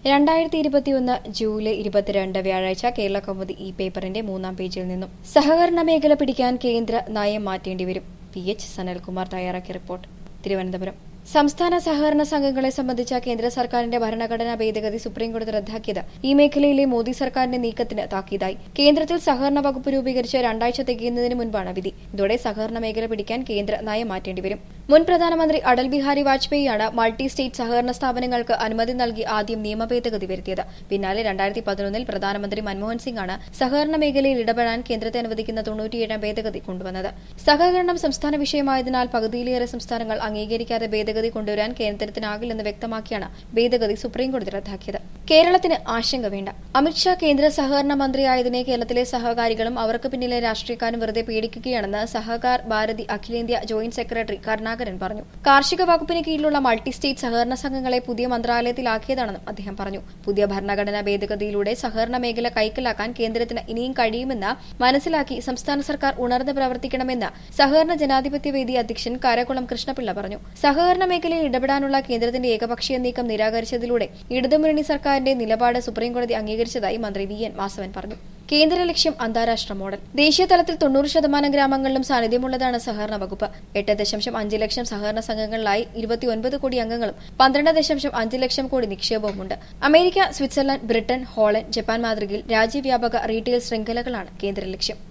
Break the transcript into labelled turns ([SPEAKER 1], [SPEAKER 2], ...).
[SPEAKER 1] 2021 July 22 വ്യാഴാഴ്ച കേരള കൗമുദി ഈ പേപ്പറിന്റെ 3-ാം പേജിൽ നിന്നും സഹകരണ മേഖല പിടിക്കാൻ കേന്ദ്ര നയം മാറ്റേണ്ടിവരും. PH സനൽകുമാർ തയ്യാറാക്കിയ റിപ്പോർട്ട്. തിരുവനന്തപുരം. സംസ്ഥാന സഹകരണ സംഘങ്ങളെ സംബന്ധിച്ച കേന്ദ്ര സർക്കാരിന്റെ ഭരണഘടനാ ഭേദഗതി സുപ്രീംകോടതി റദ്ദാക്കിയത് ഈ മേഖലയിലെ മോദി സർക്കാരിന്റെ നീക്കത്തിന് താക്കീതായി. കേന്ദ്രത്തിൽ സഹകരണ വകുപ്പ് രൂപീകരിച്ച് 2 ആഴ്ച തികയുന്നതിന് മുൻപാണ് വിധി. ഇതോടെ സഹകരണ മേഖല പിടിക്കാൻ കേന്ദ്ര നയം മാറ്റേണ്ടിവരും. മുൻ പ്രധാനമന്ത്രി അടൽ ബിഹാരി വാജ്പേയിയാണ് മൾട്ടി സ്റ്റേറ്റ് സഹകരണ സ്ഥാപനങ്ങൾക്ക് അനുമതി നൽകി ആദ്യം നിയമ ഭേദഗതി വരുത്തിയത്. പിന്നാലെ 2011 പ്രധാനമന്ത്രി മൻമോഹൻ സിംഗാണ് സഹകരണ മേഖലയിൽ ഇടപെടാൻ കേന്ദ്രത്തെ അനുവദിക്കുന്ന 97-ാം ഭേദഗതി കൊണ്ടുവന്നത്. സഹകരണം സംസ്ഥാന വിഷയമായതിനാൽ പകുതിയിലേറെ സംസ്ഥാനങ്ങൾ അംഗീകരിക്കാതെ ഭേദഗതി കൊണ്ടുവരാൻ കേന്ദ്രത്തിനാകില്ലെന്ന് വ്യക്തമാക്കിയാണ് ഭേദഗതി സുപ്രീംകോടതി റദ്ദാക്കിയത്. കേരളത്തിന് ആശങ്ക വേണ്ട. അമിത്ഷാ കേന്ദ്ര സഹകരണ മന്ത്രിയായതിനെ കേരളത്തിലെ സഹകാരികളും അവർക്ക് പിന്നിലെ രാഷ്ട്രീയക്കാരും വെറുതെ പേടിക്കുകയാണെന്ന് സഹകാർ ഭാരതി അഖിലേന്ത്യാ ജോയിന്റ് സെക്രട്ടറി കരുണാകരൻ പറഞ്ഞു. കാർഷിക വകുപ്പിന് കീഴിലുള്ള മൾട്ടി സ്റ്റേറ്റ് സഹകരണ സംഘങ്ങളെ പുതിയ മന്ത്രാലയത്തിലാക്കിയതാണെന്നും അദ്ദേഹം പറഞ്ഞു. പുതിയ ഭരണഘടനാ ഭേദഗതിയിലൂടെ സഹകരണ മേഖല കൈക്കലാക്കാൻ കേന്ദ്രത്തിന് ഇനിയും കഴിയുമെന്ന് മനസ്സിലാക്കി സംസ്ഥാന സർക്കാർ ഉണർന്ന് പ്രവർത്തിക്കണമെന്ന് സഹകരണ ജനാധിപത്യ വേദി അധ്യക്ഷൻ കാരക്കുളം കൃഷ്ണപിള്ള പറഞ്ഞു. സഹകരണ മേഖലയിൽ ഇടപെടാനുള്ള കേന്ദ്രത്തിന്റെ ഏകപക്ഷീയ നീക്കം നിരാകരിച്ചതിലൂടെ ഇടതുമുന്നണി സർക്കാരിന്റെ നിലപാട് സുപ്രീംകോടതി അംഗീകരിച്ചതായി മന്ത്രി VN വാസവൻ പറഞ്ഞു. കേന്ദ്ര ലക്ഷ്യം അന്താരാഷ്ട്ര മോഡൽ. ദേശീയ തലത്തിൽ 90% ഗ്രാമങ്ങളിലും സാന്നിധ്യമുള്ളതാണ് സഹകരണ വകുപ്പ്. 8.5 ലക്ഷം സഹകരണ സംഘങ്ങളിലായി 29 കോടി അംഗങ്ങളും 12.5 ലക്ഷം കോടി നിക്ഷേപവുമുണ്ട്. America, Switzerland, Britain, Holland, Japan മാതൃകയിൽ രാജ്യവ്യാപക റീറ്റെയിൽ ശൃംഖലകളാണ് കേന്ദ്ര ലക്ഷ്യം.